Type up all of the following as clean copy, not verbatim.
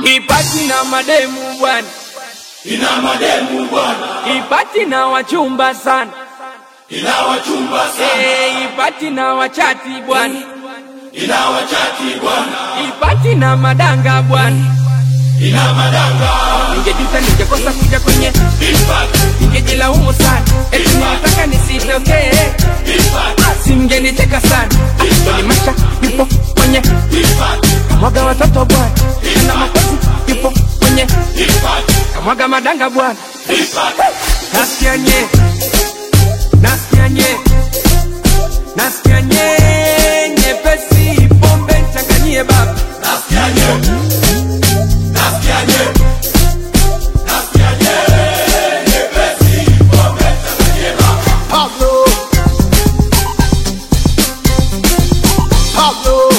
Ipati na mademu bwana, ina mademu bwana. ipati na wachumba sana, ina wachumba sana. Ipati na wachati bwana, ina wachati bwana. ipati na madanga bwana, ina madanga. Ningejuta ningekosa kuja kwenye ipati, ningejilaumu sana, eti nilitaka nisitokee, ipati, mngeniteka sana, ni maisha yupo kwenye ipati, kamwaga watoto bwana, na makosi yupo kwenye ipati, kamwaga madanga bwana. ipati. Nasikia nye, nasikia nye, nasikia nye, nyepesi pombe changanyie baba. Nasikia nye, nasikia nye, nasikia nye, nyepesi pombe changanyie baba. Pablo, Pablo,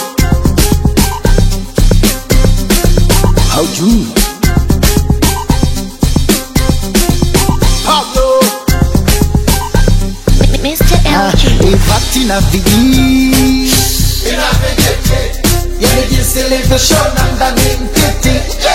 haujui Pablo, Mr. LG. ipati na vijii Ina vijiti, yani jinsi ilivyoshona ndani mtiti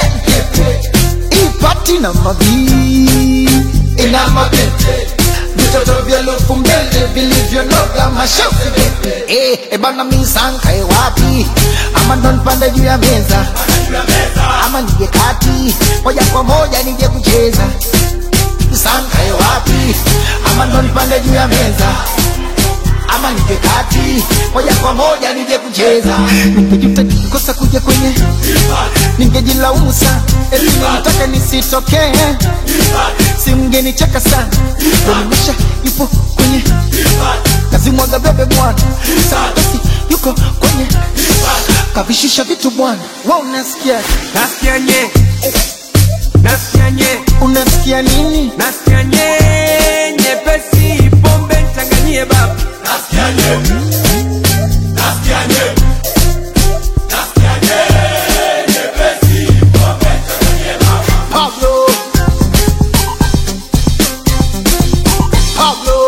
ipati na mabii ina mabete vitoto vya lufu mbele vilivyonoga mashauri ebana misanka wapi ama ndo nipande juu ya meza ama nije kati moja kwa moja nije kucheza misanka wapi ama ndo nipande juu ya meza ama nije kati moja kwa moja nije kucheza. Ningejuta nikikosa kuja kwenye, ningejilaumu sana, eti nilitaka nisitokee, si mngenicheka sana. Domisha yupo kwenye kazi, mwaga bebe bwana, Santosi yuko kwenye kavishusha vitu bwana. Wewe unasikia? Nasikia nye, nasikia nye, Unasikia nini? nasikia nye, nyepesi pombe changanyie baba. nasikia nye, nasikia nye, nasikia nye, nyepesi pombe changanyie baba. Pablo, Pablo,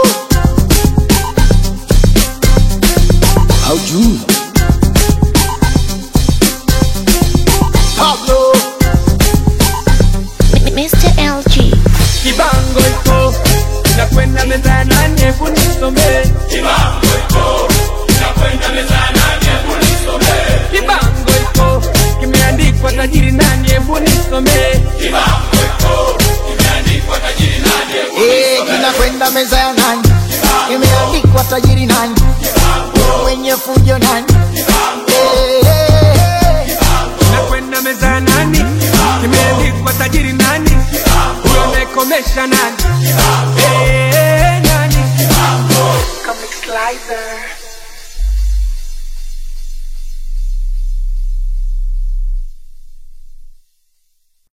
haujui Pablo, Mr. LG. Kibango iko, nakwenda meza nane, hebu nisomee. Kibango iko, nakwenda meza nane, hebu nisomee. Kibango iko, kimeandikwa tajiri nani, hebu nisomee. Kibango iko, kimeandikwa tajiri nani, hebu nisomee. kinakwenda meza ya nani? Imeandikwa tajiri nani? Mwenye fujo nani? Nakwenda meza nani, kimeandikwa tajiri nani, huyo amekomesha nani, nani. Comic Slicer.